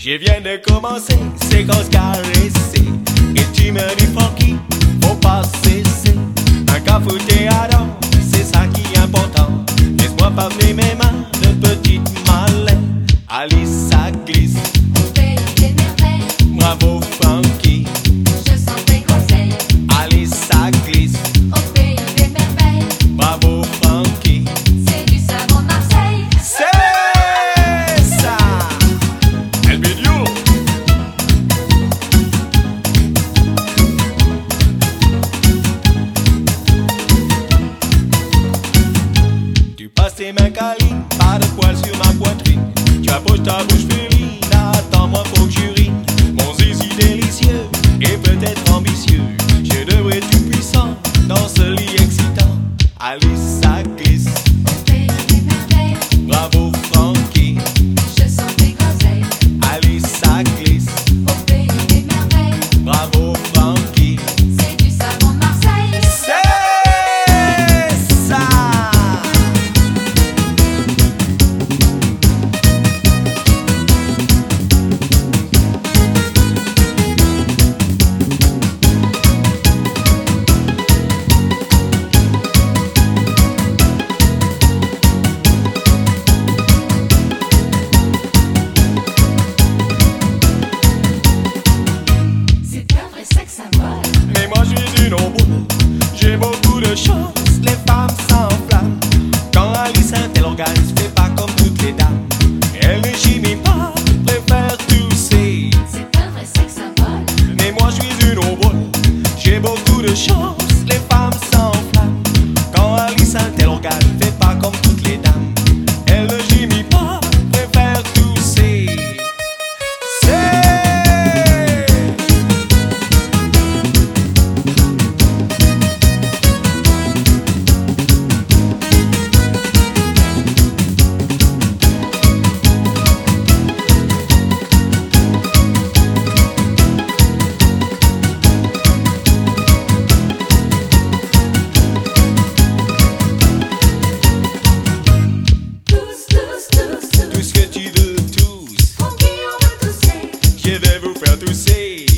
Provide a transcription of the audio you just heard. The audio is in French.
Je viens de commencer, c'est qu'on se caresser. Et tu me dis funky, faut pas cesser. Un cafouté à dents, c'est ça qui est important. Laisse-moi pas venir mes mains de petite malin. Alice, ça glisse. Au pays des merveilles, Bravo funky. je sens tes conseils. Alice, ça glisse. Au pays des merveilles, Bravo funky. c'est du savon de Marseille. C'est ça. El Bidiou. Tu passes tes mains câlines, pas de poils sur ma poitrine. Tu approches ta bouche féline, attends-moi faut que j'urine. Mon zizi délicieux et peut-être ambitieux. Je devrais être tout puissant dans ce lit excitant. Alice, ça glisse. Au pays des merveilles, Bravo Frankie. je sens tes conseils. Alice, ça glisse. Au pays des merveilles, Bravo Frankie. c'est du savon de Marseille. C'est ça. C'est un vrai sexe symbole. Mais moi je suis une ombre, j'ai beaucoup de chance, les femmes s'enflamment. Quand Alice interorganise, fait pas comme toutes les dames. Elle ne chimie pas, préfère tousser. C'est un vrai sexe symbole. Mais moi je suis une ombre, j'ai beaucoup de chance, les femmes s'enflamment. Quand Alice interorganise, fait pas comme toutes les dames. Elle ne chimie pas, préfère tousser. C'est Tous, tous, tous, tout tous. ce que tu veux, tous. Funky, on veut tousser. Je vais vous faire tousser.